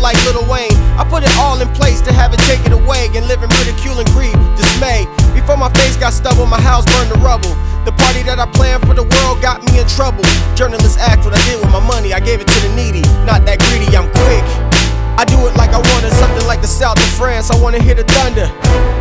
like Lil Wayne. I put it all in place to have it taken away and live in ridicule and greed, dismay. Before my face got stubble, my house burned to rubble. The party that I planned for the world got me in trouble. Journalists asked what I did with my money, I gave it to the needy. Not that greedy, I'm quick. I do it like I wanted, something like the south of France. I wanna hear the thunder.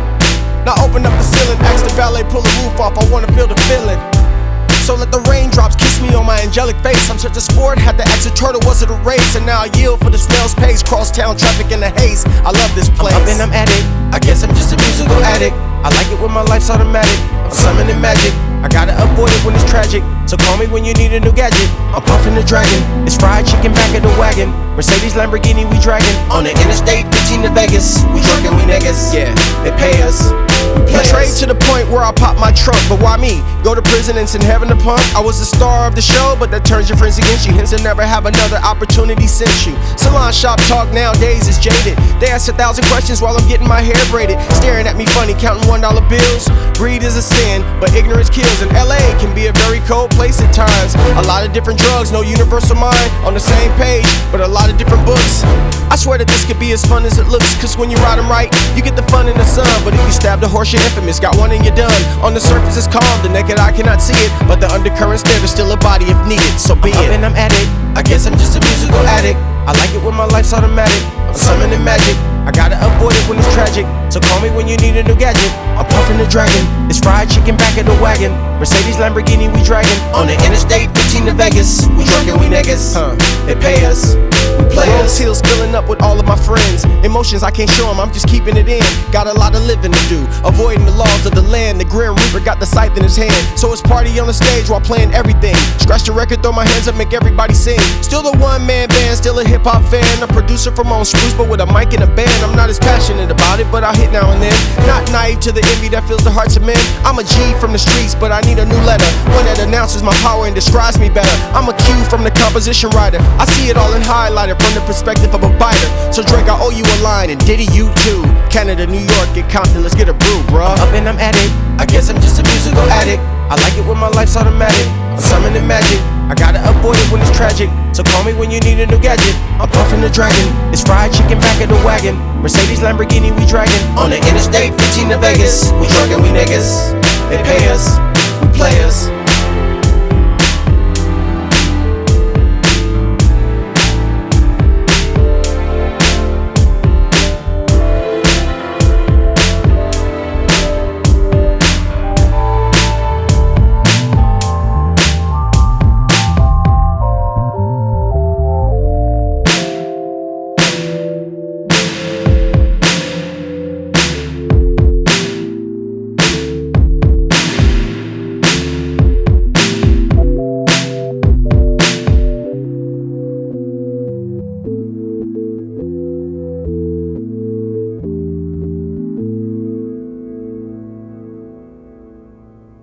Now open up the ceiling, ask the valet, pull the roof off, I wanna feel the feeling. So let the raindrops kiss me on my angelic face. I'm such a sport, had to ask a turtle, was it a race? And now I yield for the snail's pace, cross town traffic in the haze. I love this place. I'm up and I'm at it, I guess I'm just a musical addict. I like it when my life's automatic, I'm summoning magic. I gotta avoid it when it's tragic, so call me when you need a new gadget. I'm puffing the dragon, it's fried chicken back at the wagon. Mercedes, Lamborghini, we dragging. On the interstate, 15 to Vegas. We drunken, we niggas, yeah, they pay us. Betrayed to the point where I pop my trunk, but why me? Go to prison and send heaven to punk? I was the star of the show, but that turns your friends against you. Hence, they'll never have another opportunity since you. Salon shop talk nowadays is jaded. They ask 1,000 questions while I'm getting my hair braided. Staring at me funny, counting $1 bills. Greed is a sin, but ignorance kills. And LA can be a very cold place at times. A lot of different drugs, no universal mind. On the same page, but a lot of different books. I swear that this could be as fun as it looks, cause when you ride them right, you get the fun in the sun. But if you stab the horse, you're infamous, got one and you're done. On the surface it's calm, the naked eye cannot see it, but the undercurrent's there, there's still a body if needed, so be it. I'm up and I'm at it, I guess I'm just a musical addict. I like it when my life's automatic, I'm summoning magic. I gotta avoid it when it's tragic, so call me when you need a new gadget. I'm puffing the dragon, it's fried chicken back at the wagon. Mercedes, Lamborghini, we dragging. On the interstate, 15 to Vegas. We drunken, we niggas, they pay us, we play us. Hills filling up with all of my friends. Emotions I can't show them, I'm just keeping it in. Got a lot of living to do, avoiding the laws of the land. The Grim Reaper got the scythe in his hand, so it's party on the stage while playing everything. Scratch the record, throw my hands up, make everybody sing. Still the one-man band, still a hip-hop fan. A producer from on Spruce, but with a mic and a band. I'm not as passionate about it, but I'll hit now and then. Not naive to the envy that fills the hearts of men. I'm a G from the streets, but I need a new letter, one that announces my power and describes me better. I'm a Q from the composition writer, I see it all in highlighter from the perspective of a biter. So Drake, I owe you a line, and Diddy, you too. Canada, New York, get Compton, let's get a brew, bruh. Up and I'm at it, I guess I'm just a musical addict. I like it when my life's automatic, I'm summoning magic. I gotta avoid it when it's tragic, so call me when you need a new gadget. I'm puffing the dragon, it's fried chicken back at the wagon. Mercedes, Lamborghini, we dragging. On the interstate, 15 to Vegas. We drunken, we niggas, they pay us, we play us.